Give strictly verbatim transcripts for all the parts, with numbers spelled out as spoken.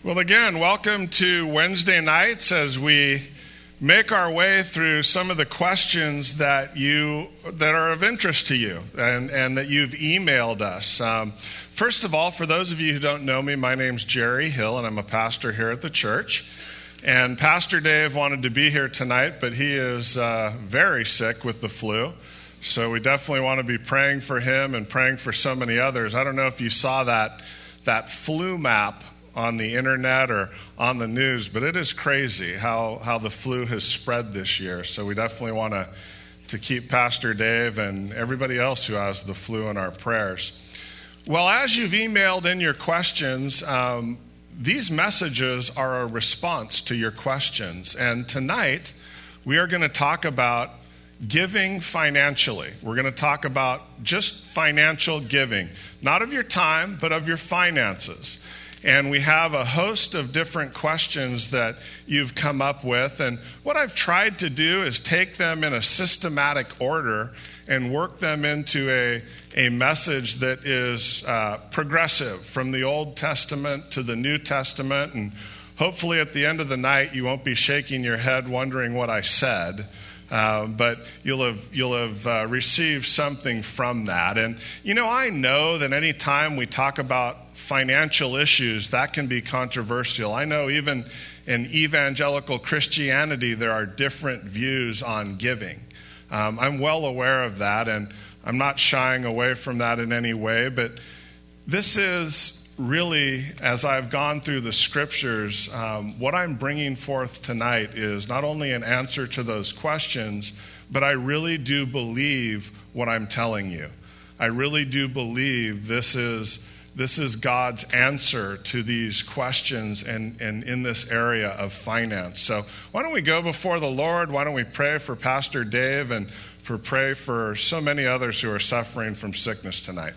Well, again, welcome to Wednesday nights as we make our way through some of the questions that you that are of interest to you and, and that you've emailed us. Um, first of all, for those of you who don't know me, my name's Jerry Hill, and I'm a pastor here at the church. And Pastor Dave wanted to be here tonight, but he is uh, very sick with the flu. So we definitely want to be praying for him and praying for so many others. I don't know if you saw that that flu map on the internet or on the news, but it is crazy how, how the flu has spread this year. So we definitely want to, to keep Pastor Dave and everybody else who has the flu in our prayers. Well, as you've emailed in your questions, um, these messages are a response to your questions. And tonight, we are going to talk about giving financially. We're going to talk about just financial giving, not of your time, but of your finances. And we have a host of different questions that you've come up with. And what I've tried to do is take them in a systematic order and work them into a, a message that is uh, progressive from the Old Testament to the New Testament. And hopefully at the end of the night, you won't be shaking your head wondering what I said. Uh, but you'll have you'll have uh, received something from that. And, you know, I know that any time we talk about financial issues, that can be controversial. I know even in evangelical Christianity, there are different views on giving. Um, I'm well aware of that, and I'm not shying away from that in any way. But this is really, as I've gone through the scriptures, um, what I'm bringing forth tonight is not only an answer to those questions, but I really do believe what I'm telling you. I really do believe this is this is God's answer to these questions and, and in this area of finance. So why don't we go before the Lord? Why don't we pray for Pastor Dave and for pray for so many others who are suffering from sickness tonight.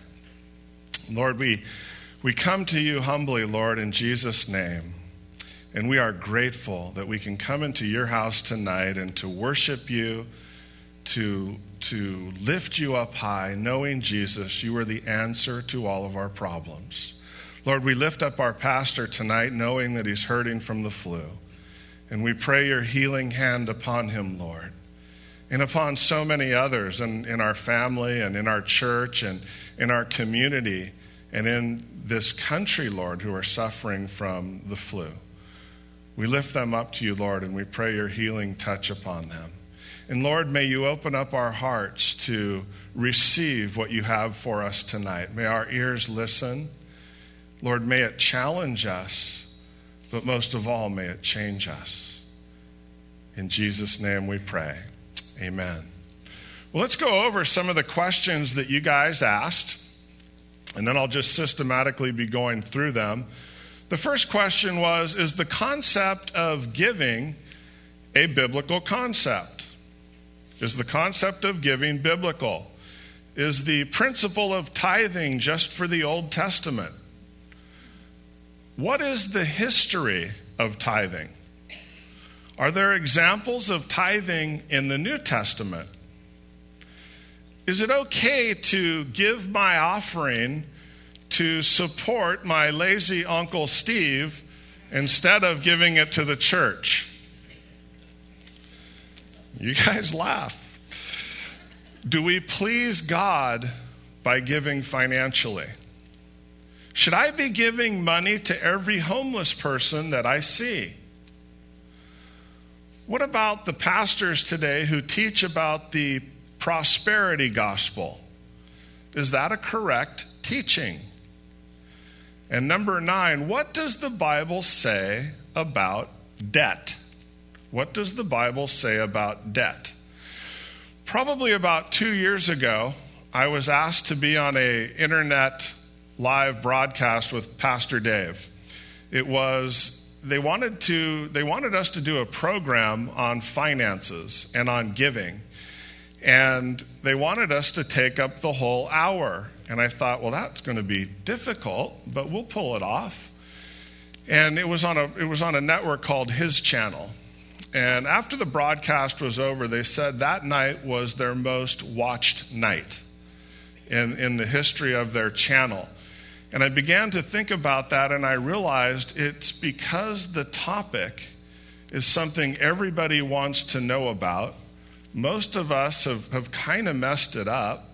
Lord, we We come to you humbly, Lord, in Jesus' name, and we are grateful that we can come into your house tonight and to worship you, to, to lift you up high, knowing, Jesus, you are the answer to all of our problems. Lord, we lift up our pastor tonight, knowing that he's hurting from the flu, and we pray your healing hand upon him, Lord, and upon so many others in, in our family and in our church and in our community and in this country, Lord, who are suffering from the flu. We lift them up to you, Lord, and we pray your healing touch upon them. And Lord, may you open up our hearts to receive what you have for us tonight. May our ears listen. Lord, may it challenge us, but most of all, may it change us. In Jesus' name we pray. Amen. Well, let's go over some of the questions that you guys asked, and then I'll just systematically be going through them. The first question was, is the concept of giving a biblical concept? Is the concept of giving biblical? Is the principle of tithing just for the Old Testament? What is the history of tithing? Are there examples of tithing in the New Testament? Is it okay to give my offering to support my lazy Uncle Steve instead of giving it to the church? You guys laugh. Do we please God by giving financially? Should I be giving money to every homeless person that I see? What about the pastors today who teach about the prosperity gospel? Is that a correct teaching? And number nine, what does the Bible say about debt? What does the Bible say about debt? Probably about two years ago, I was asked to be on an internet live broadcast with Pastor Dave. It was they wanted to they wanted us to do a program on finances and on giving. And they wanted us to take up the whole hour. And I thought, well, that's going to be difficult, but we'll pull it off. And it was on a it was on a network called His Channel. And after the broadcast was over, they said that night was their most watched night in, in the history of their channel. And I began to think about that, and I realized it's because the topic is something everybody wants to know about. Most of us have, have kind of messed it up,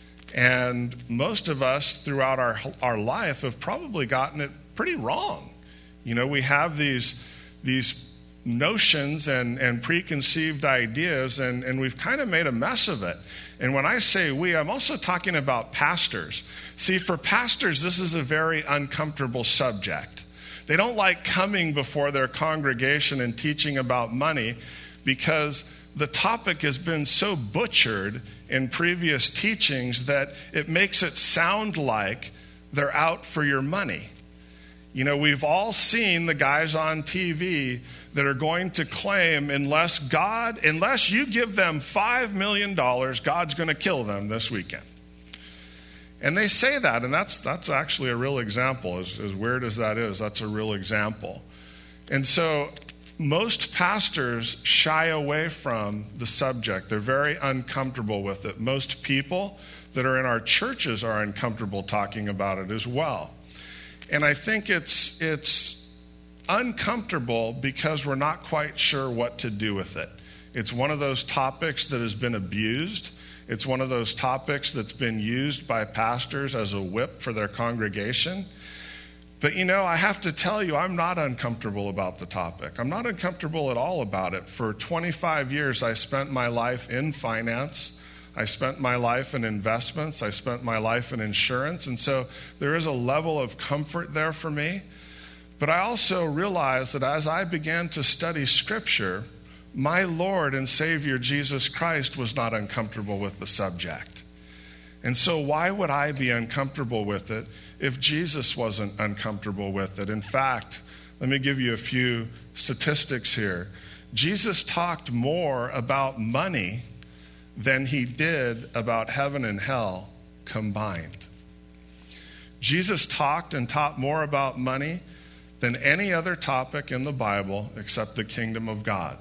and most of us throughout our, our life have probably gotten it pretty wrong. You know, we have these, these notions and, and preconceived ideas, and, and we've kind of made a mess of it. And when I say we, I'm also talking about pastors. See, for pastors, this is a very uncomfortable subject. They don't like coming before their congregation and teaching about money because the topic has been so butchered in previous teachings that it makes it sound like they're out for your money. You know, we've all seen the guys on T V that are going to claim unless God, unless you give them five million dollars, God's going to kill them this weekend. And they say that, and that's that's actually a real example. As, as weird as that is, that's a real example. And so most pastors shy away from the subject. They're very uncomfortable with it. Most people that are in our churches are uncomfortable talking about it as well. And I think it's it's uncomfortable because we're not quite sure what to do with it. It's one of those topics that has been abused. It's one of those topics that's been used by pastors as a whip for their congregation. But, you know, I have to tell you, I'm not uncomfortable about the topic. I'm not uncomfortable at all about it. For twenty-five years, I spent my life in finance. I spent my life in investments. I spent my life in insurance. And so there is a level of comfort there for me. But I also realized that as I began to study Scripture, my Lord and Savior Jesus Christ was not uncomfortable with the subject. And so why would I be uncomfortable with it if Jesus wasn't uncomfortable with it? In fact, let me give you a few statistics here. Jesus talked more about money than he did about heaven and hell combined. Jesus talked and taught more about money than any other topic in the Bible except the kingdom of God.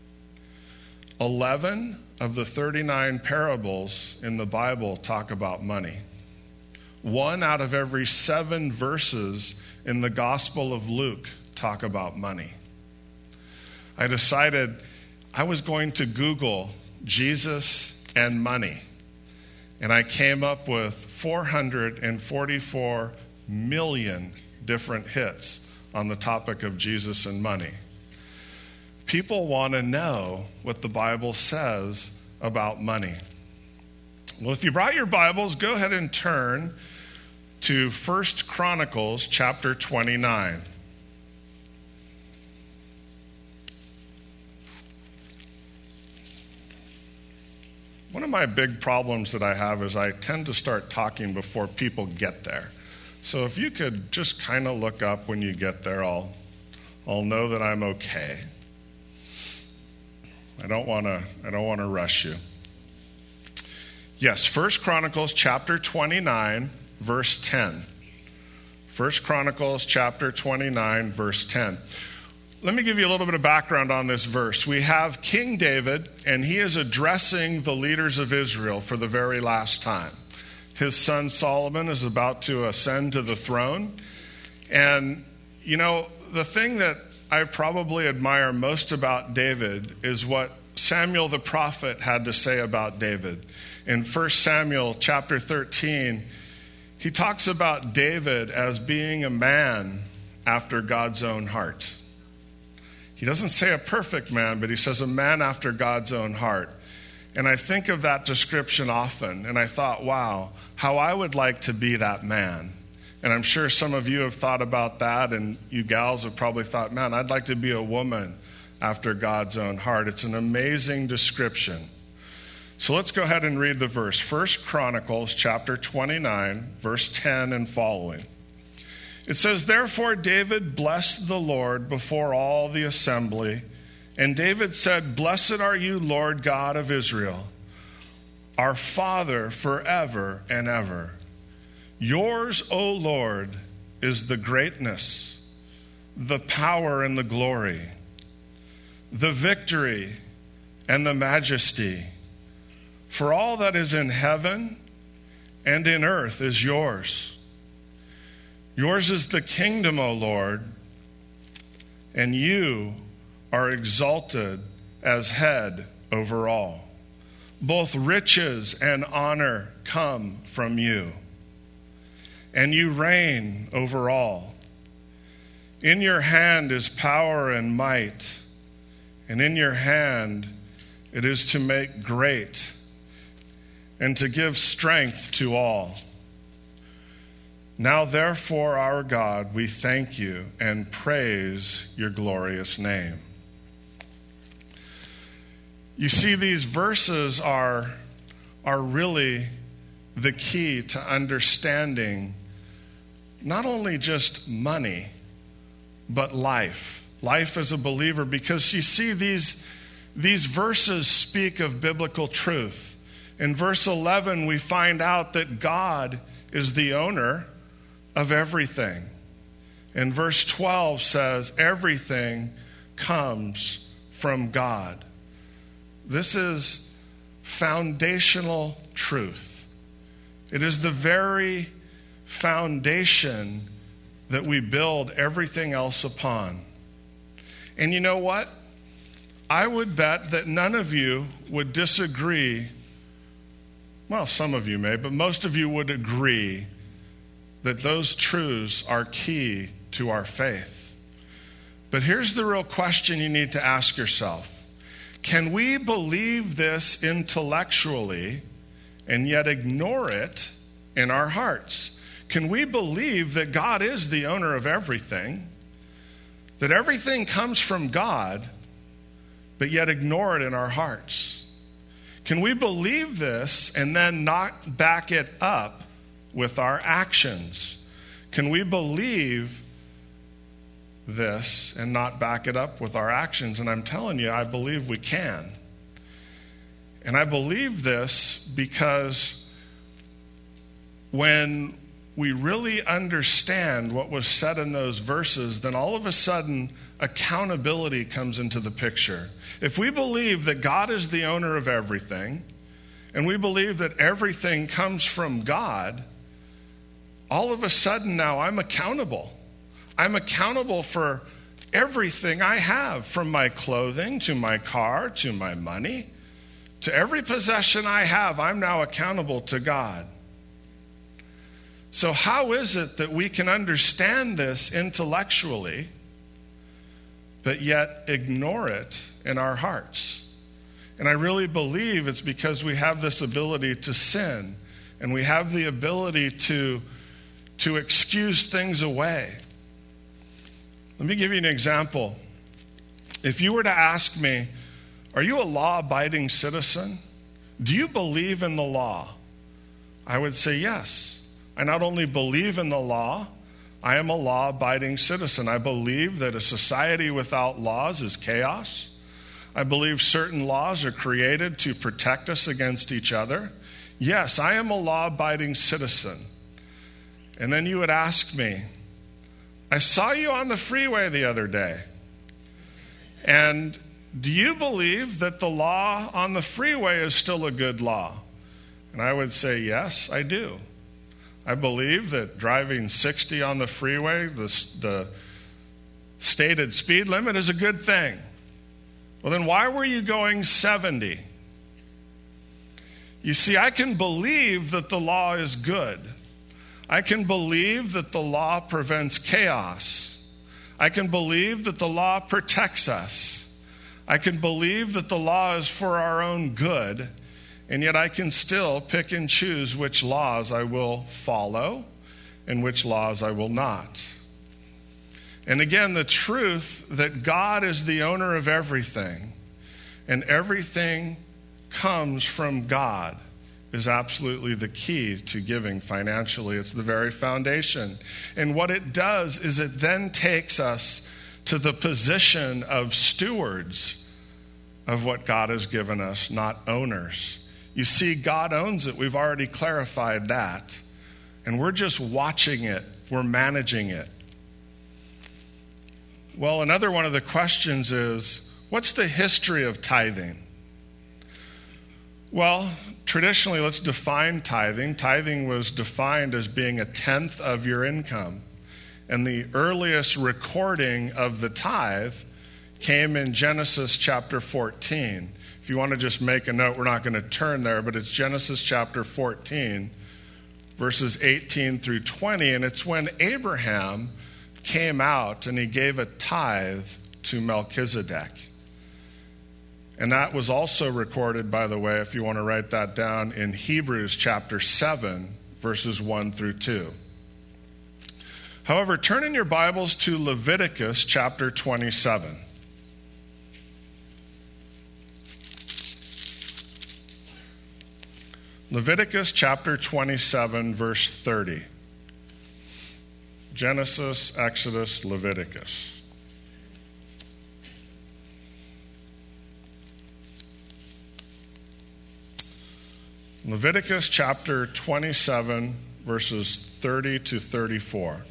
Eleven of the thirty-nine parables in the Bible talk about money. One out of every seven verses in the Gospel of Luke talk about money. I decided I was going to Google Jesus and money, and I came up with four hundred forty-four million different hits on the topic of Jesus and money. People want to know what the Bible says about money. Well, if you brought your Bibles, go ahead and turn to First Chronicles chapter twenty-nine. One of my big problems that I have is I tend to start talking before people get there. So if you could just kind of look up when you get there, I'll, I'll know that I'm okay. I don't want to I don't want to rush you. Yes, First Chronicles chapter twenty-nine, verse ten. First Chronicles chapter twenty-nine, verse ten. Let me give you a little bit of background on this verse. We have King David, and he is addressing the leaders of Israel for the very last time. His son Solomon is about to ascend to the throne. And, you know, the thing that I probably admire most about David is what Samuel the prophet had to say about David. In First Samuel chapter thirteen, he talks about David as being a man after God's own heart. He doesn't say a perfect man, but he says a man after God's own heart. And I think of that description often, and I thought, wow, how I would like to be that man. And I'm sure some of you have thought about that, and you gals have probably thought, man, I'd like to be a woman after God's own heart. It's an amazing description. So let's go ahead and read the verse. First Chronicles chapter twenty-nine, verse ten and following. It says, "Therefore David blessed the Lord before all the assembly. And David said, Blessed are you, Lord God of Israel, our Father forever and ever. Yours, O Lord, is the greatness, the power and the glory, the victory and the majesty. For all that is in heaven and in earth is yours. Yours is the kingdom, O Lord, and you are exalted as head over all. Both riches and honor come from you, and you reign over all. In your hand is power and might, and in your hand it is to make great and to give strength to all. Now, therefore, our God, we thank you and praise your glorious name. You see, these verses are, are really the key to understanding not only just money, but life. Life as a believer, because you see, these, these verses speak of biblical truth. In verse eleven, we find out that God is the owner of everything. And verse twelve says, everything comes from God. This is foundational truth. It is the very foundation that we build everything else upon. And you know what? I would bet that none of you would disagree. Well, some of you may, but most of you would agree that those truths are key to our faith. But here's the real question you need to ask yourself. Can we believe this intellectually and yet ignore it in our hearts? Can we believe that God is the owner of everything, that everything comes from God, but yet ignore it in our hearts? Can we believe this and then not back it up with our actions? Can we believe this and not back it up with our actions? And I'm telling you, I believe we can. And I believe this because when we really understand what was said in those verses, then all of a sudden accountability comes into the picture. If we believe that God is the owner of everything, and we believe that everything comes from God, all of a sudden now I'm accountable. I'm accountable for everything I have, from my clothing to my car to my money. To every possession I have, I'm now accountable to God. So how is it that we can understand this intellectually, but yet ignore it in our hearts? And I really believe it's because we have this ability to sin, and we have the ability to, to excuse things away. Let me give you an example. If you were to ask me, are you a law-abiding citizen? Do you believe in the law? I would say yes. I not only believe in the law, I am a law-abiding citizen. I believe that a society without laws is chaos. I believe certain laws are created to protect us against each other. Yes, I am a law-abiding citizen. And then you would ask me, I saw you on the freeway the other day. And do you believe that the law on the freeway is still a good law? And I would say, yes, I do. I believe that driving sixty on the freeway, the, the stated speed limit, is a good thing. Well, then why were you going seventy? You see, I can believe that the law is good. I can believe that the law prevents chaos. I can believe that the law protects us. I can believe that the law is for our own good, and yet I can still pick and choose which laws I will follow and which laws I will not. And again, the truth that God is the owner of everything and everything comes from God is absolutely the key to giving financially. It's the very foundation. And what it does is it then takes us to the position of stewards of what God has given us, not owners. You see, God owns it. We've already clarified that. And we're just watching it. We're managing it. Well, another one of the questions is, what's the history of tithing? Well, traditionally, let's define tithing. Tithing was defined as being a tenth of your income. And the earliest recording of the tithe came in Genesis chapter fourteen. If you want to just make a note, we're not going to turn there, but it's Genesis chapter fourteen, verses eighteen through twenty. And it's when Abraham came out and he gave a tithe to Melchizedek. And that was also recorded, by the way, if you want to write that down, in Hebrews chapter seven, verses one through two. However, turn in your Bibles to Leviticus chapter twenty-seven. Leviticus chapter twenty-seven, verse thirty. Genesis, Exodus, Leviticus. Leviticus chapter twenty-seven, verses thirty to thirty-four.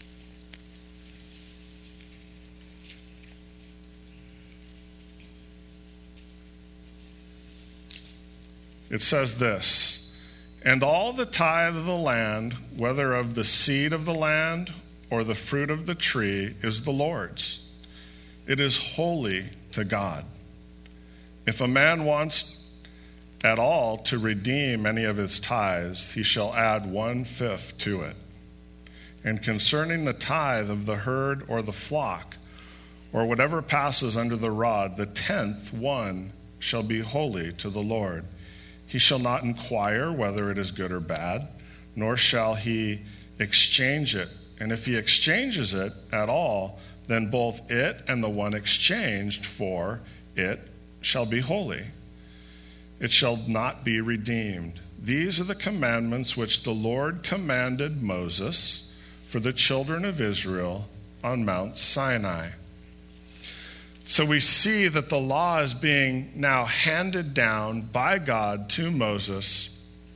It says this, "And all the tithe of the land, whether of the seed of the land or the fruit of the tree, is the Lord's. It is holy to God. If a man wants at all to redeem any of his tithes, he shall add one-fifth to it. And concerning the tithe of the herd or the flock, or whatever passes under the rod, the tenth one shall be holy to the Lord. He shall not inquire whether it is good or bad, nor shall he exchange it. And if he exchanges it at all, then both it and the one exchanged for it shall be holy. It shall not be redeemed. These are the commandments which the Lord commanded Moses for the children of Israel on Mount Sinai." So we see that the law is being now handed down by God to Moses.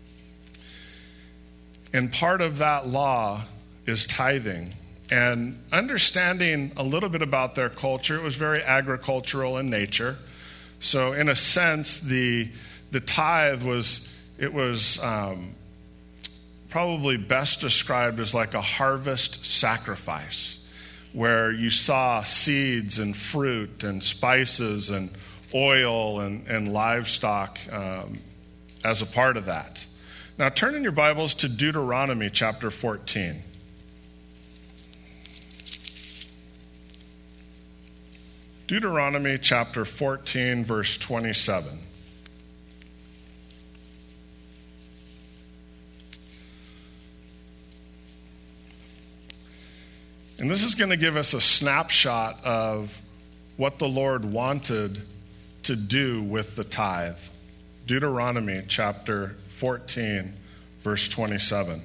And part of that law is tithing. And understanding a little bit about their culture, it was very agricultural in nature. So in a sense, the the tithe was, it was um, probably best described as like a harvest sacrifice, where you saw seeds and fruit and spices and oil and, and livestock um, as a part of that. Now turn in your Bibles to Deuteronomy chapter fourteen. Deuteronomy chapter fourteen, verse twenty-seven. And this is going to give us a snapshot of what the Lord wanted to do with the tithe. Deuteronomy chapter fourteen, verse twenty-seven.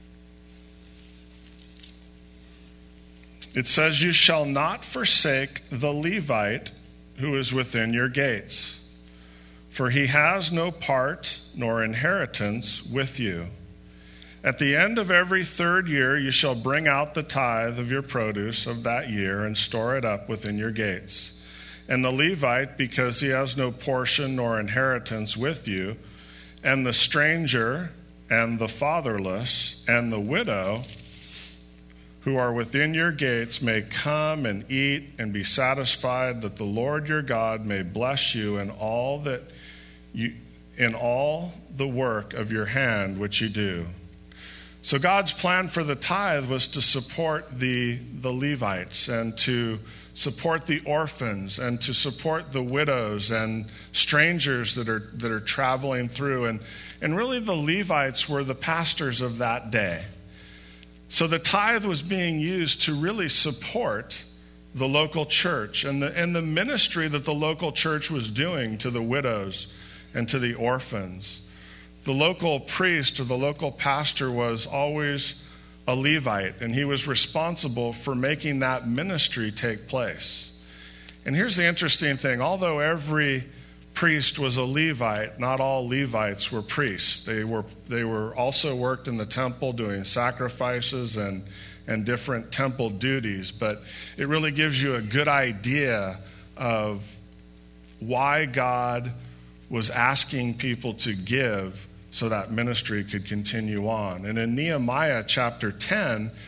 It says, "You shall not forsake the Levite who is within your gates, for he has no part nor inheritance with you. At the end of every third year you shall bring out the tithe of your produce of that year and store it up within your gates. And the Levite, because he has no portion nor inheritance with you, and the stranger and the fatherless and the widow who are within your gates may come and eat and be satisfied, that the Lord your God may bless you in all that you in all the work of your hand which you do." So God's plan for the tithe was to support the, the Levites and to support the orphans and to support the widows and strangers that are that are traveling through. And, and really the Levites were the pastors of that day. So the tithe was being used to really support the local church and the, and the ministry that the local church was doing to the widows and to the orphans. The local priest or the local pastor was always a Levite, and he was responsible for making that ministry take place. And here's the interesting thing. Although every priest was a Levite, not all Levites were priests. They were they were also worked in the temple doing sacrifices and, and different temple duties. But it really gives you a good idea of why God was asking people to give so that ministry could continue on. And in Nehemiah chapter ten,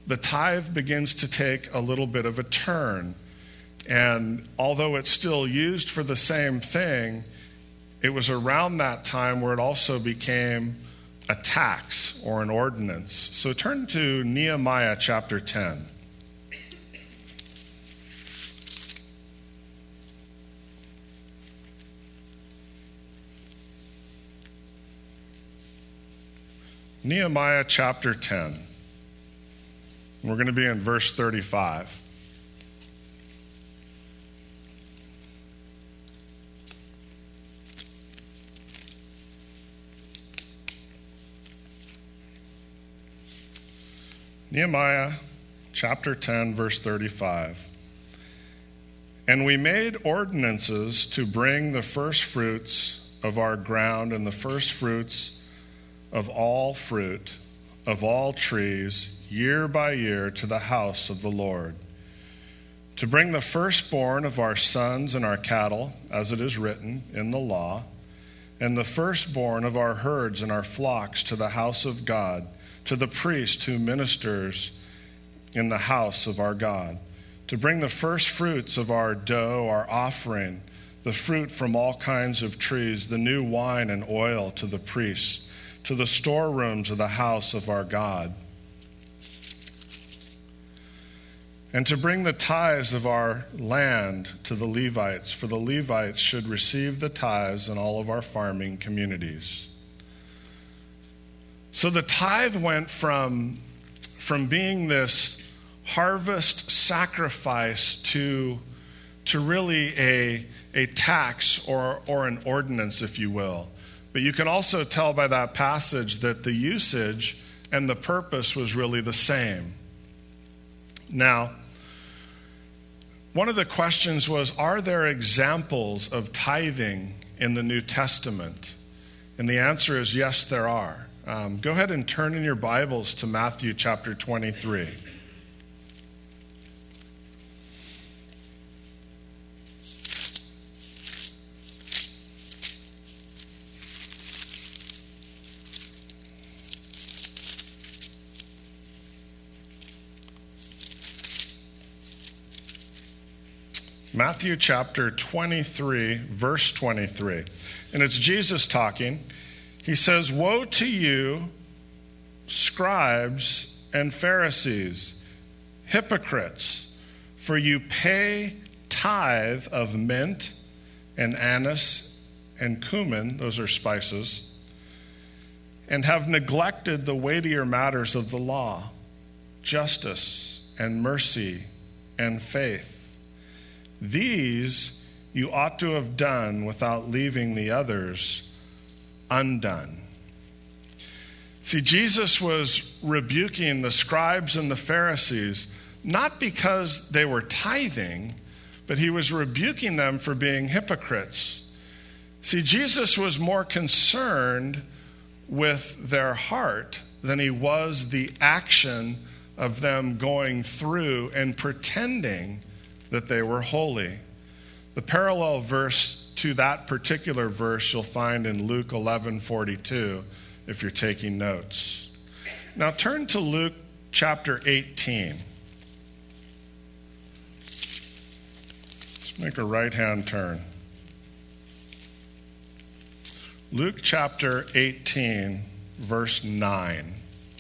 the tithe begins to take a little bit of a turn. And although it's still used for the same thing, it was around that time where it also became a tax or an ordinance. So turn to Nehemiah chapter ten. Nehemiah chapter ten. We're going to be in verse thirty-five. Nehemiah chapter ten, verse thirty-five. And we made ordinances to bring the first fruits of our ground and the first fruits of all fruit, of all trees, year by year to the house of the Lord, to bring the firstborn of our sons and our cattle, as it is written in the law, and the firstborn of our herds and our flocks to the house of God, to the priest who ministers in the house of our God, to bring the first fruits of our dough, our offering, the fruit from all kinds of trees, the new wine and oil to the priests, to the storerooms of the house of our God, and to bring the tithes of our land to the Levites, for the Levites should receive the tithes in all of our farming communities. So the tithe went from, from being this harvest sacrifice to, to really a, a tax or, or an ordinance, if you will. But you can also tell by that passage that the usage and the purpose was really the same. Now, one of the questions was, are there examples of tithing in the New Testament? And the answer is yes, there are. Um, go ahead and turn in your Bibles to Matthew chapter twenty-three. Matthew chapter twenty-three, verse twenty-three. And it's Jesus talking. He says, "Woe to you, scribes and Pharisees, hypocrites, for you pay tithe of mint and anise and cumin," those are spices, "and have neglected the weightier matters of the law, justice and mercy and faith. These you ought to have done without leaving the others undone." See, Jesus was rebuking the scribes and the Pharisees, not because they were tithing, but he was rebuking them for being hypocrites. See, Jesus was more concerned with their heart than he was the action of them going through and pretending that they were holy. The parallel verse to that particular verse you'll find in Luke eleven forty-two if you're taking notes. Now turn to Luke chapter eighteen. Let's make a right-hand turn. Luke chapter eighteen, verse nine.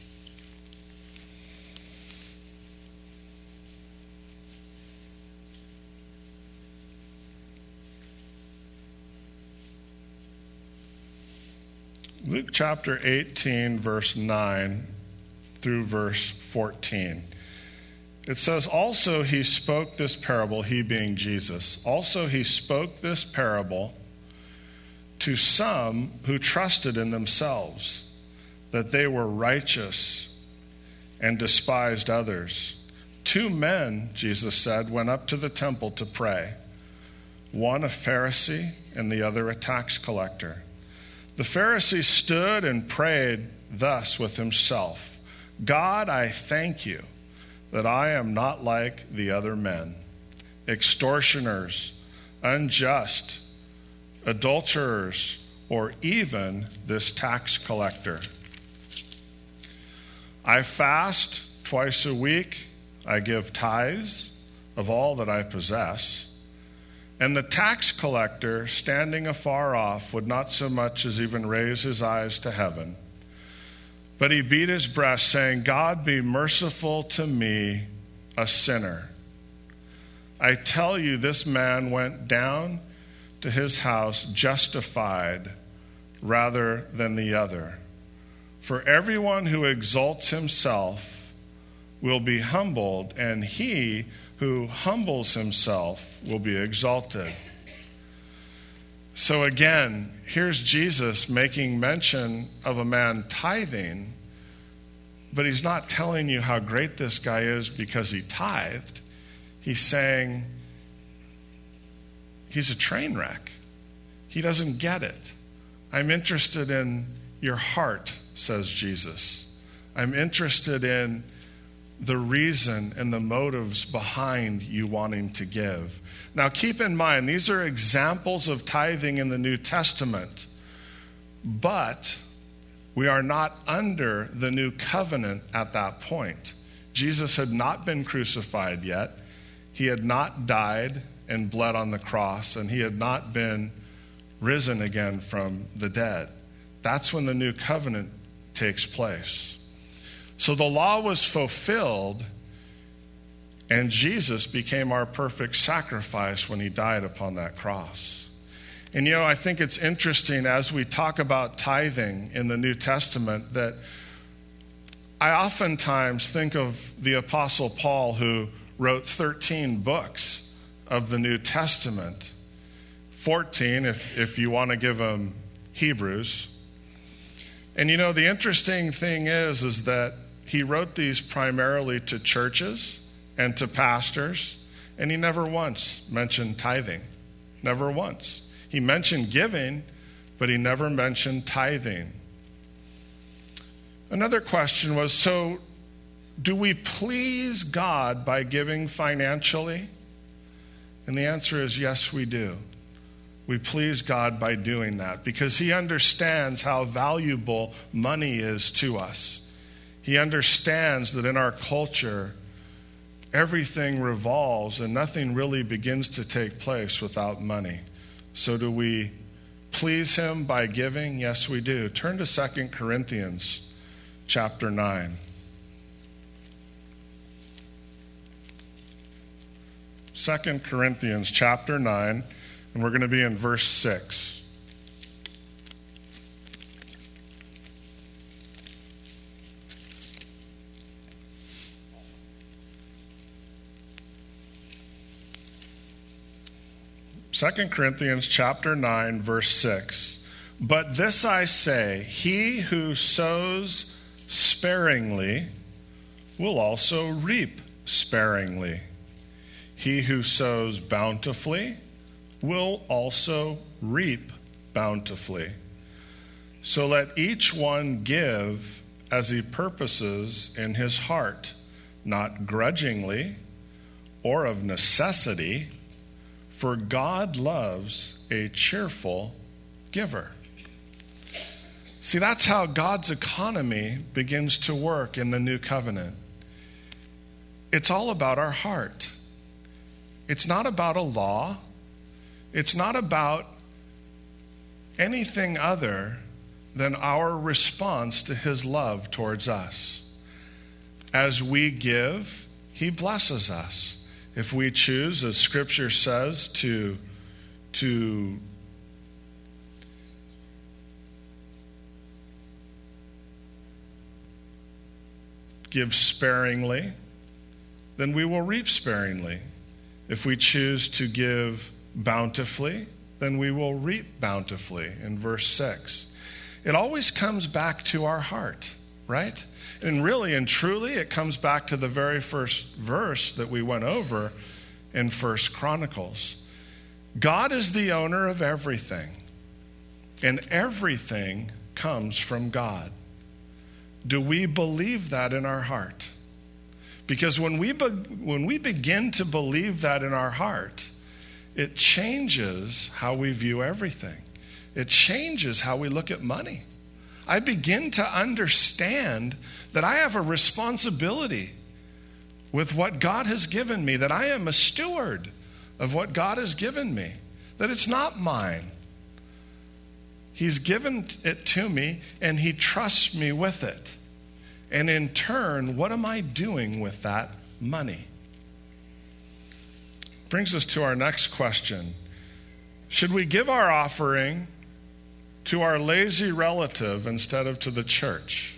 Luke chapter eighteen, verse nine through verse fourteen. It says, "Also he spoke this parable," he being Jesus. "Also he spoke this parable to some who trusted in themselves, that they were righteous and despised others. Two men," Jesus said, "went up to the temple to pray, one a Pharisee and the other a tax collector. The Pharisee stood and prayed thus with himself, 'God, I thank you that I am not like the other men, extortioners, unjust, adulterers, or even this tax collector. I fast twice a week I give tithes of all that I possess. And the tax collector, standing afar off, would not so much as even raise his eyes to heaven. But he beat his breast, saying, God, be merciful to me, a sinner. I tell you, this man went down to his house justified rather than the other. For everyone who exalts himself will be humbled, and he who humbles himself will be exalted. So again, here's Jesus making mention of a man tithing, but he's not telling you how great this guy is because he tithed. He's saying he's a train wreck. He doesn't get it. I'm interested in your heart, says Jesus. I'm interested in the reason and the motives behind you wanting to give. Now keep in mind, these are examples of tithing in the New Testament, but we are not under the new covenant at that point. Jesus had not been crucified yet. He had not died and bled on the cross, and he had not been risen again from the dead. That's when the new covenant takes place. So the law was fulfilled, and Jesus became our perfect sacrifice when he died upon that cross. And you know, I think it's interesting as we talk about tithing in the New Testament that I oftentimes think of the Apostle Paul, who wrote thirteen books of the New Testament. fourteen if, if you want to give him Hebrews. And you know, the interesting thing is, is that he wrote these primarily to churches and to pastors, and he never once mentioned tithing. Never once. He mentioned giving, but he never mentioned tithing. Another question was, so do we please God by giving financially? And the answer is yes, we do. We please God by doing that because he understands how valuable money is to us. He understands that in our culture, everything revolves and nothing really begins to take place without money. So do we please him by giving? Yes, we do. Turn to Second Corinthians chapter nine. Second Corinthians chapter nine, and we're going to be in verse six. Second Corinthians chapter nine, verse six. But this I say, he who sows sparingly will also reap sparingly. He who sows bountifully will also reap bountifully. So let each one give as he purposes in his heart, not grudgingly or of necessity, for God loves a cheerful giver. See, that's how God's economy begins to work in the new covenant. It's all about our heart. It's not about a law. It's not about anything other than our response to his love towards us. As we give, he blesses us. If we choose, as Scripture says, to, to give sparingly, then we will reap sparingly. If we choose to give bountifully, then we will reap bountifully, in verse six. It always comes back to our heart, right? And really and truly, it comes back to the very first verse that we went over in First Chronicles. God is the owner of everything, and everything comes from God. Do we believe that in our heart? Because when we be- when we begin to believe that in our heart, it changes how we view everything. It changes how we look at money. I begin to understand that I have a responsibility with what God has given me, that I am a steward of what God has given me, that it's not mine. He's given it to me, and he trusts me with it. And in turn, what am I doing with that money? Brings us to our next question. Should we give our offering to our lazy relative instead of to the church?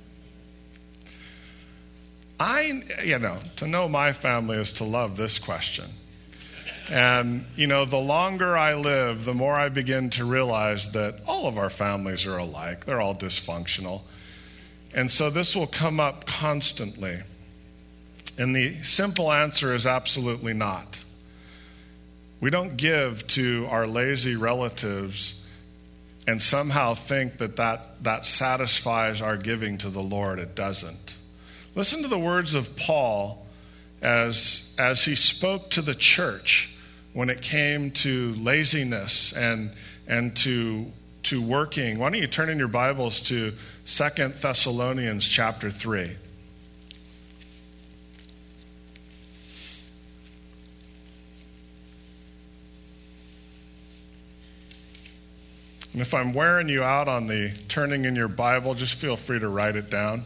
I, you know, to know my family is to love this question. And, you know, the longer I live, the more I begin to realize that all of our families are alike. They're all dysfunctional. And so this will come up constantly. And the simple answer is absolutely not. We don't give to our lazy relatives and somehow think that that, that satisfies our giving to the Lord. It doesn't. Listen to the words of Paul as, as he spoke to the church when it came to laziness and, and to, to working. Why don't you turn in your Bibles to Second Thessalonians chapter three. And if I'm wearing you out on the turning in your Bible, just feel free to write it down.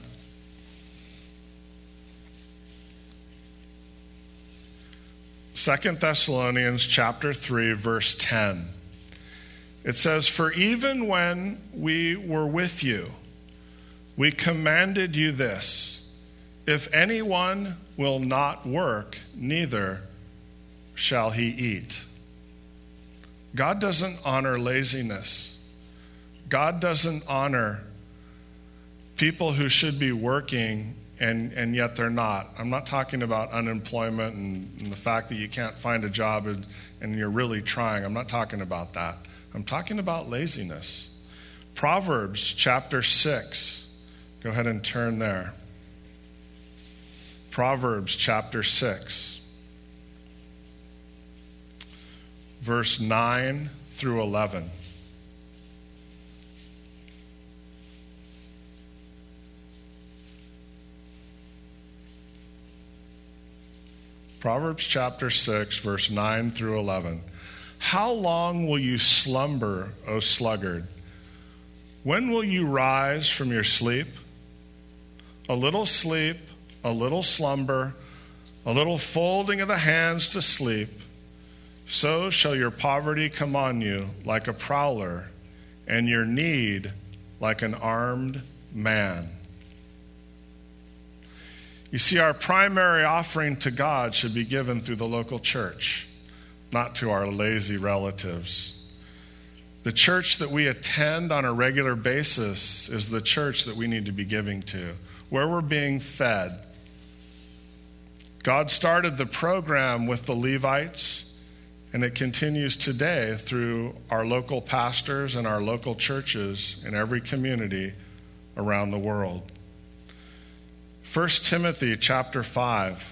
Second Thessalonians chapter three, verse ten. It says, "For even when we were with you, we commanded you this, if anyone will not work, neither shall he eat." God doesn't honor laziness. God doesn't honor people who should be working and, and yet they're not. I'm not talking about unemployment and, and the fact that you can't find a job and, and you're really trying. I'm not talking about that. I'm talking about laziness. Proverbs chapter six. Go ahead and turn there. Proverbs chapter six. Verse nine through eleven. Proverbs chapter six, verse nine through eleven. "How long will you slumber, O sluggard? When will you rise from your sleep? A little sleep, a little slumber, a little folding of the hands to sleep. So shall your poverty come on you like a prowler, and your need like an armed man." You see, our primary offering to God should be given through the local church, not to our lazy relatives. The church that we attend on a regular basis is the church that we need to be giving to, where we're being fed. God started the program with the Levites, and it continues today through our local pastors and our local churches in every community around the world. First Timothy chapter five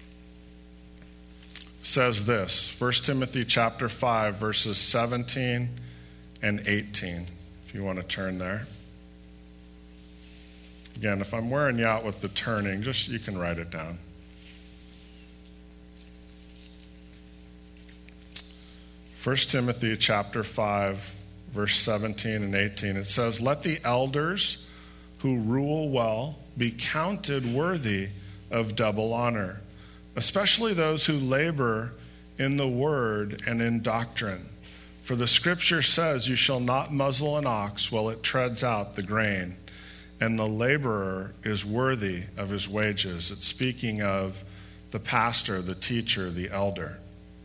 says this. First Timothy chapter five, verses seventeen and eighteen, if you want to turn there. Again, if I'm wearing you out with the turning, just you can write it down. First Timothy chapter five, verse seventeen and eighteen. It says, "Let the elders who rule well be counted worthy of double honor, especially those who labor in the word and in doctrine. For the scripture says, you shall not muzzle an ox while it treads out the grain, and the laborer is worthy of his wages." It's speaking of the pastor, the teacher, the elder.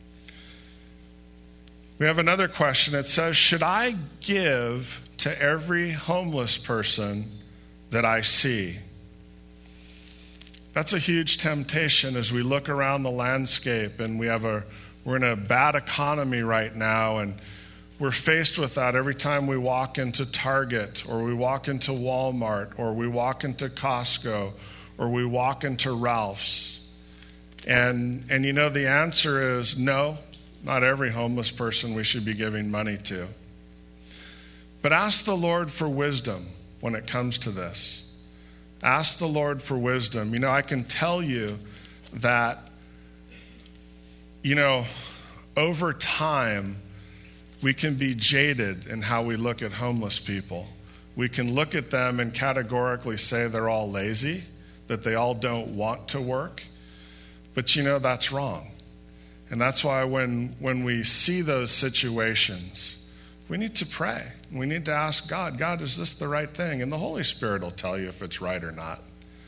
We have another question. It says, should I give to every homeless person that I see? That's a huge temptation as we look around the landscape, and we have a we're in a bad economy right now, and we're faced with that every time we walk into Target or we walk into Walmart or we walk into Costco or we walk into Ralph's. And and you know the answer is no, not every homeless person we should be giving money to. But ask the Lord for wisdom when it comes to this. Ask the Lord for wisdom. You know, I can tell you that, you know, over time, we can be jaded in how we look at homeless people. We can look at them and categorically say they're all lazy, that they all don't want to work. But you know, that's wrong. And that's why when, when we see those situations, we need to pray. We need to ask God, God, is this the right thing? And the Holy Spirit will tell you if it's right or not.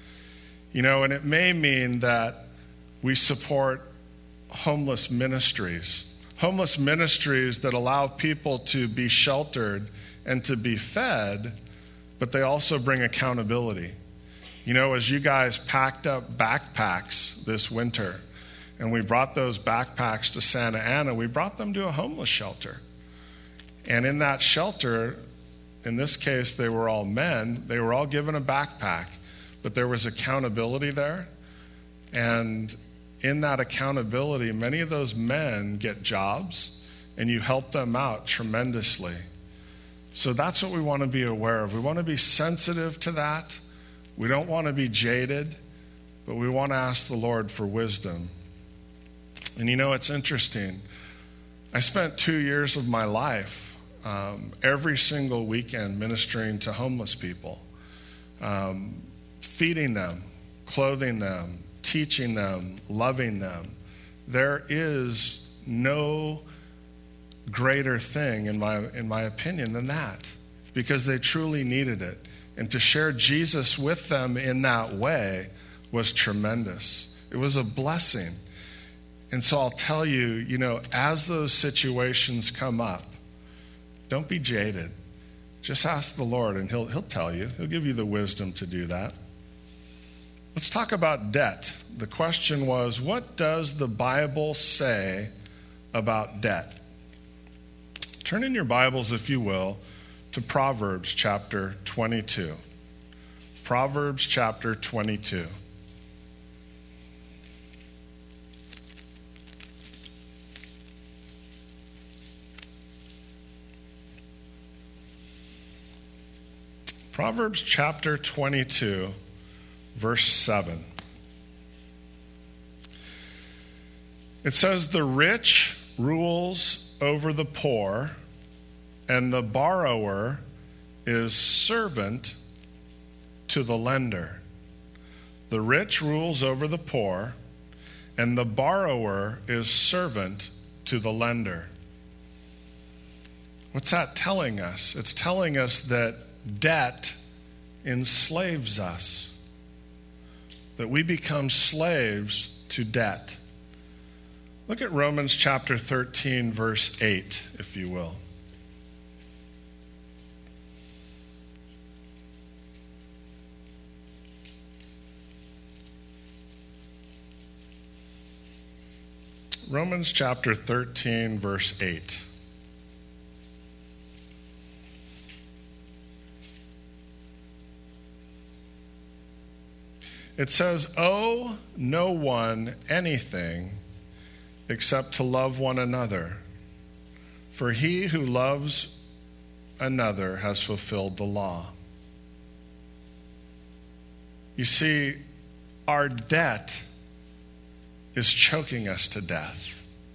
You know, and it may mean that we support homeless ministries. Homeless ministries that allow people to be sheltered and to be fed, but they also bring accountability. You know, as you guys packed up backpacks this winter, and we brought those backpacks to Santa Ana, we brought them to a homeless shelter. And in that shelter, in this case, they were all men, they were all given a backpack, but there was accountability there. And in that accountability, many of those men get jobs, and you help them out tremendously. So that's what we want to be aware of. We want to be sensitive to that. We don't want to be jaded, but we want to ask the Lord for wisdom. And you know, it's interesting. I spent two years of my life um, every single weekend ministering to homeless people, um, feeding them, clothing them, teaching them, loving them. There is no greater thing, in my in my opinion, than that, because they truly needed it. And to share Jesus with them in that way was tremendous. It was a blessing. And so I'll tell you, you know, as those situations come up, don't be jaded. Just ask the Lord, and he'll he'll tell you. He'll give you the wisdom to do that. Let's talk about debt. The question was, what does the Bible say about debt? Turn in your Bibles, if you will, to Proverbs chapter twenty-two. Proverbs chapter twenty-two. Proverbs chapter twenty-two, verse seven. It says, "The rich rules over the poor, and the borrower is servant to the lender." The rich rules over the poor, and the borrower is servant to the lender. What's that telling us? It's telling us that debt enslaves us, that we become slaves to debt. Look at Romans chapter thirteen, verse eight, if you will. Romans chapter thirteen, verse eight. It says, "Owe no one anything except to love one another. For he who loves another has fulfilled the law." You see, our debt is choking us to death.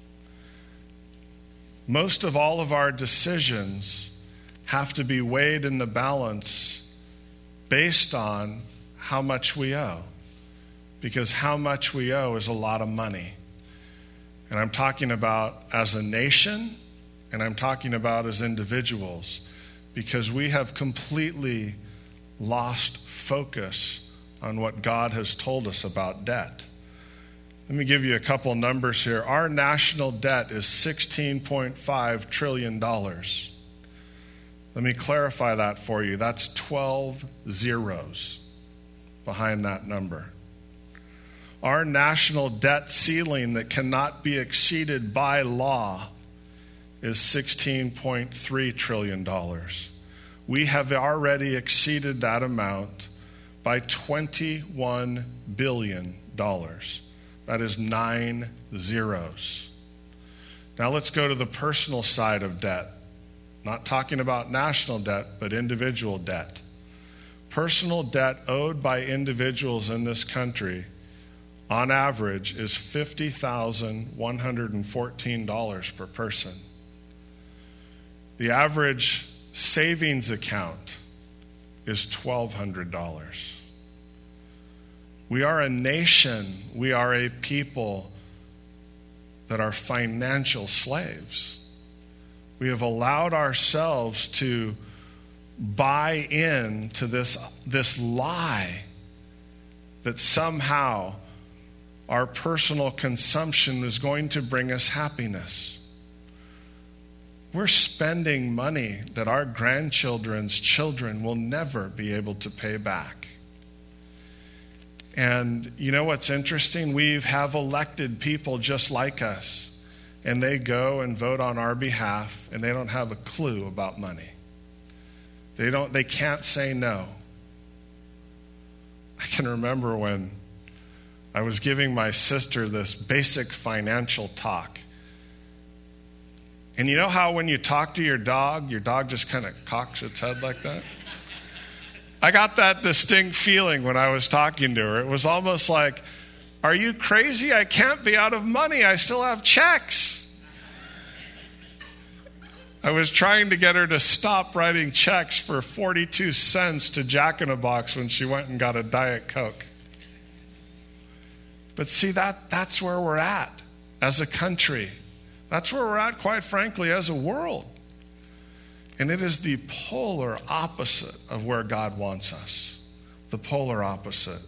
Most of all of our decisions have to be weighed in the balance based on how much we owe. Because how much we owe is a lot of money. And I'm talking about as a nation, and I'm talking about as individuals, because we have completely lost focus on what God has told us about debt. Let me give you a couple numbers here. Our national debt is sixteen point five trillion dollars. Let me clarify that for you. That's twelve zeros behind that number. Our national debt ceiling that cannot be exceeded by law is sixteen point three trillion dollars. We have already exceeded that amount by twenty-one billion dollars. That is nine zeros. Now let's go to the personal side of debt. Not talking about national debt, but individual debt. Personal debt owed by individuals in this country on average, is fifty thousand one hundred fourteen dollars per person. The average savings account is twelve hundred dollars. We are a nation, we are a people that are financial slaves. We have allowed ourselves to buy in to this, this lie that somehow our personal consumption is going to bring us happiness. We're spending money that our grandchildren's children will never be able to pay back. And you know what's interesting? We have elected people just like us, and they go and vote on our behalf, and they don't have a clue about money. They don't. They can't say no. I can remember when I was giving my sister this basic financial talk. And you know how when you talk to your dog, your dog just kind of cocks its head like that? I got that distinct feeling when I was talking to her. It was almost like, are you crazy? I can't be out of money. I still have checks. I was trying to get her to stop writing checks for forty-two cents to Jack in the Box when she went and got a Diet Coke. But see, that that's where we're at as a country. That's where we're at, quite frankly, as a world. And it is the polar opposite of where God wants us. The polar opposite.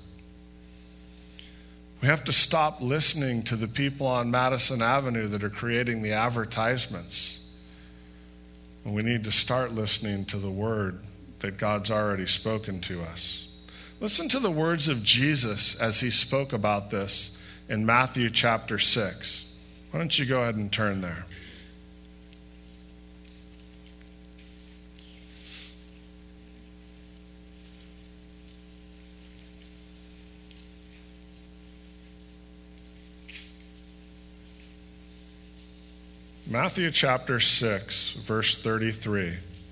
We have to stop listening to the people on Madison Avenue that are creating the advertisements. And we need to start listening to the word that God's already spoken to us. Listen to the words of Jesus as he spoke about this in Matthew chapter six. Why don't you go ahead and turn there? Matthew chapter six, verse thirty-three.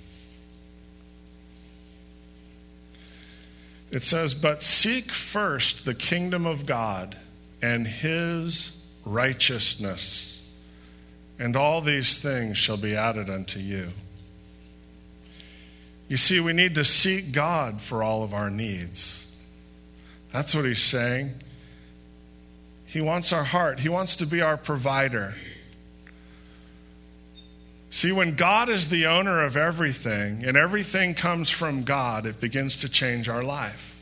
It says, "But seek first the kingdom of God and his righteousness, and all these things shall be added unto you." You see, we need to seek God for all of our needs. That's what he's saying. He wants our heart. He wants to be our provider. See, when God is the owner of everything and everything comes from God, it begins to change our life.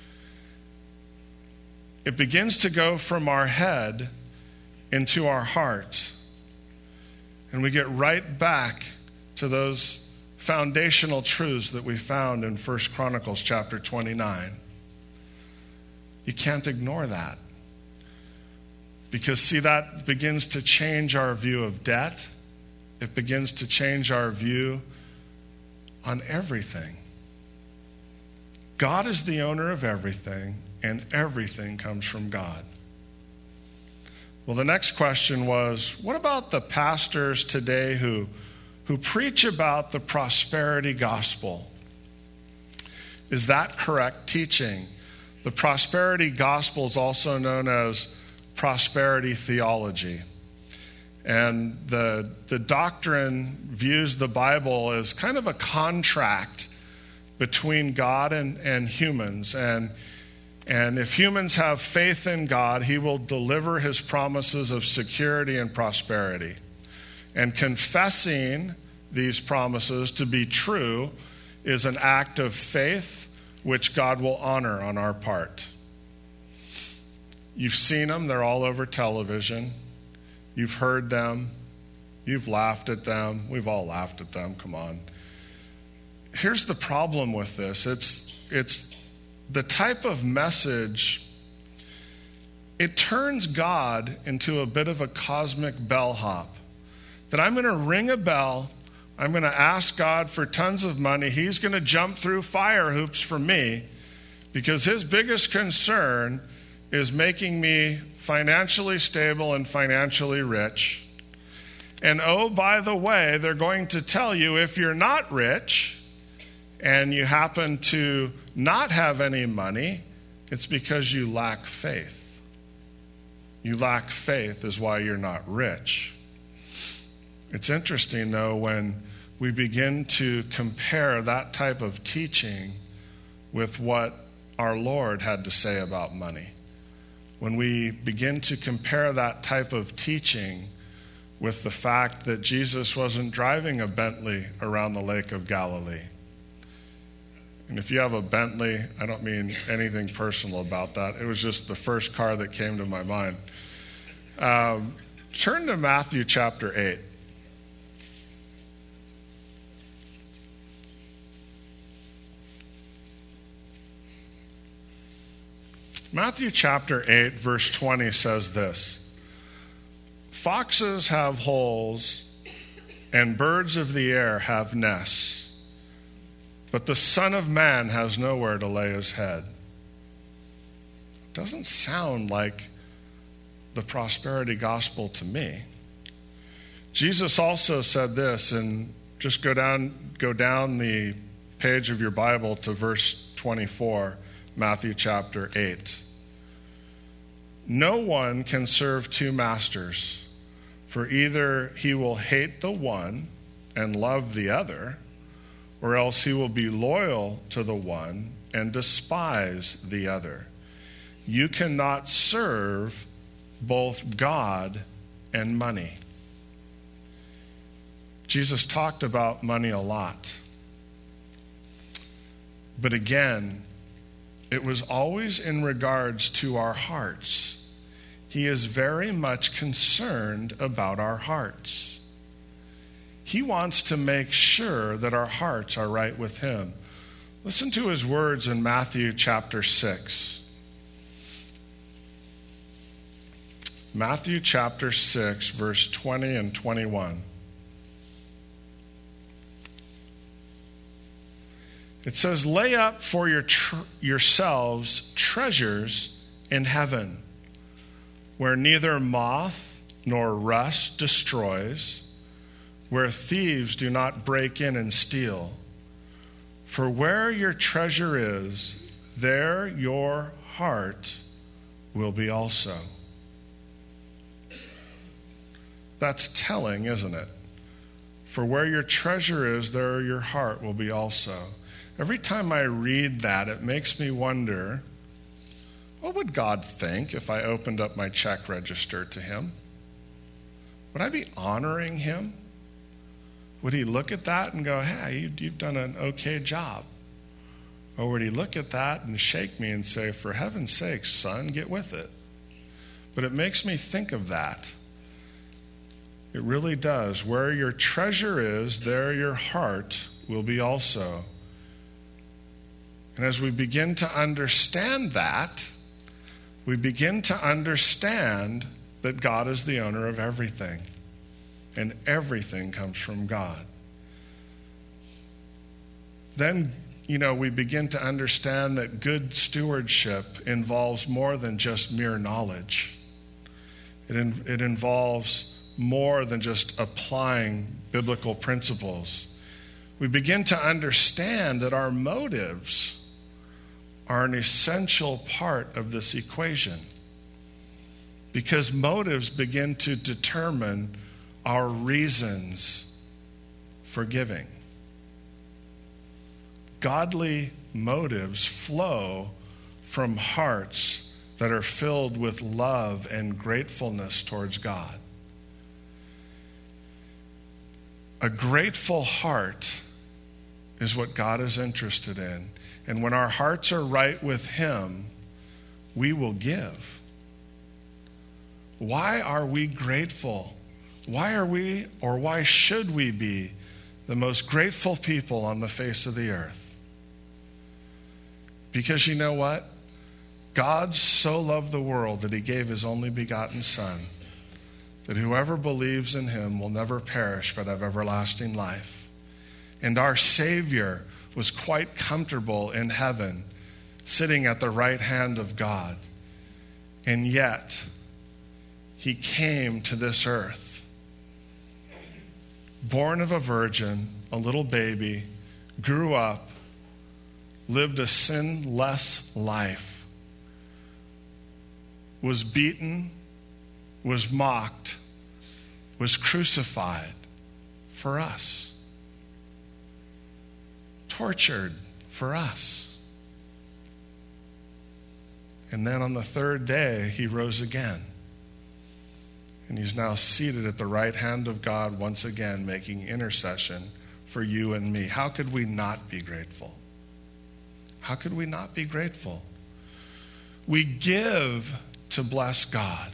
It begins to go from our head into our heart. And we get right back to those foundational truths that we found in First Chronicles chapter twenty-nine. You can't ignore that. Because, see, that begins to change our view of debt. It begins to change our view on everything. God is the owner of everything, and everything comes from God. Well, the next question was, what about the pastors today who, who preach about the prosperity gospel? Is that correct teaching? The prosperity gospel is also known as prosperity theology. And the, the doctrine views the Bible as kind of a contract between God and, and humans. And, and if humans have faith in God, he will deliver his promises of security and prosperity. And confessing these promises to be true is an act of faith which God will honor on our part. You've seen them. They're all over television. You've heard them. You've laughed at them. We've all laughed at them. Come on. Here's the problem with this. It's, it's the type of message, it turns God into a bit of a cosmic bellhop. That I'm going to ring a bell. I'm going to ask God for tons of money. He's going to jump through fire hoops for me because his biggest concern is making me financially stable and financially rich. And oh, by the way, they're going to tell you if you're not rich and you happen to not have any money, it's because you lack faith. You lack faith is why you're not rich. It's interesting, though, when we begin to compare that type of teaching with what our Lord had to say about money. When we begin to compare that type of teaching with the fact that Jesus wasn't driving a Bentley around the Lake of Galilee. And if you have a Bentley, I don't mean anything personal about that. It was just the first car that came to my mind. Um, turn to Matthew chapter eight. Matthew chapter eight, verse twenty says this: "Foxes have holes, and birds of the air have nests, but the Son of Man has nowhere to lay his head." Doesn't sound like the prosperity gospel to me. Jesus also said this, and just go down, go down the page of your Bible to verse twenty-four, Matthew chapter eight. "No one can serve two masters, for either he will hate the one and love the other, or else he will be loyal to the one and despise the other. You cannot serve both God and money." Jesus talked about money a lot. But again, it was always in regards to our hearts. He is very much concerned about our hearts. He wants to make sure that our hearts are right with him. Listen to his words in Matthew chapter six. Matthew chapter six, verse twenty and twenty-one. It says, "Lay up for your tr- yourselves treasures in heaven, where neither moth nor rust destroys, where thieves do not break in and steal. For where your treasure is, there your heart will be also." That's telling, isn't it? For where your treasure is, there your heart will be also. Every time I read that, it makes me wonder, what would God think if I opened up my check register to him? Would I be honoring him? Would he look at that and go, "Hey, you've done an okay job"? Or would he look at that and shake me and say, "For heaven's sake, son, get with it"? But it makes me think of that. It really does. Where your treasure is, there your heart will be also. And as we begin to understand that, we begin to understand that God is the owner of everything, and everything comes from God. Then, you know, we begin to understand that good stewardship involves more than just mere knowledge. It, in, it involves more than just applying biblical principles. We begin to understand that our motives are an essential part of this equation, because motives begin to determine our reasons for giving. Godly motives flow from hearts that are filled with love and gratefulness towards God. A grateful heart is what God is interested in. And when our hearts are right with him, we will give. Why are we grateful? Why are we, or why should we be, the most grateful people on the face of the earth? Because you know what? God so loved the world that he gave his only begotten Son, that whoever believes in him will never perish but have everlasting life. And our Savior was quite comfortable in heaven, sitting at the right hand of God. And yet, he came to this earth, born of a virgin, a little baby, grew up, lived a sinless life, was beaten was mocked, was crucified for us, tortured for us. And then on the third day, he rose again. And he's now seated at the right hand of God once again, making intercession for you and me. How could we not be grateful? How could we not be grateful? We give to bless God.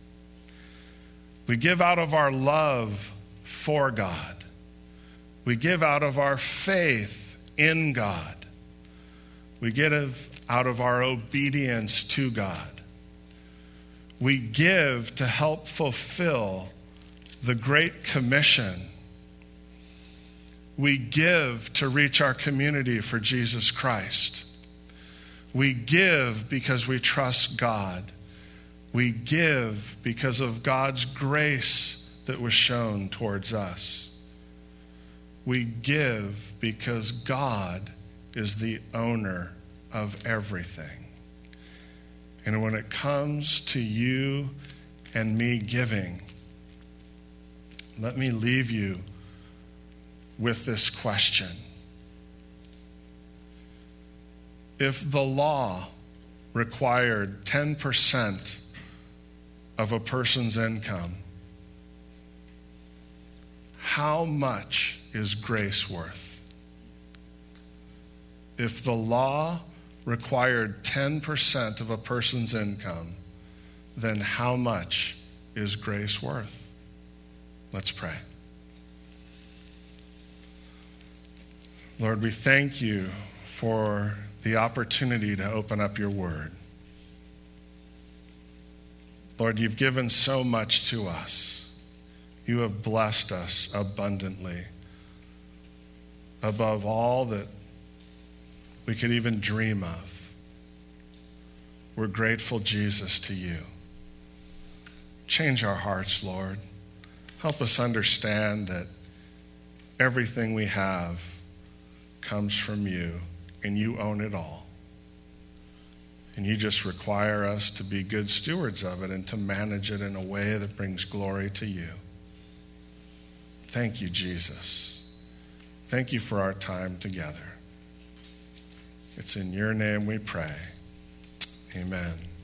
We give out of our love for God. We give out of our faith in God. We give out of our obedience to God. We give to help fulfill the Great Commission. We give to reach our community for Jesus Christ. We give because we trust God. We give because of God's grace that was shown towards us. We give because God is the owner of everything. And when it comes to you and me giving, let me leave you with this question. If the law required ten percent of a person's income, how much is grace worth? If the law required ten percent of a person's income, then how much is grace worth? Let's pray. Lord, we thank you for the opportunity to open up your word. Lord, you've given so much to us. You have blessed us abundantly, above all that we could even dream of. We're grateful, Jesus, to you. Change our hearts, Lord. Help us understand that everything we have comes from you, and you own it all. And you just require us to be good stewards of it and to manage it in a way that brings glory to you. Thank you, Jesus. Thank you for our time together. It's in your name we pray. Amen.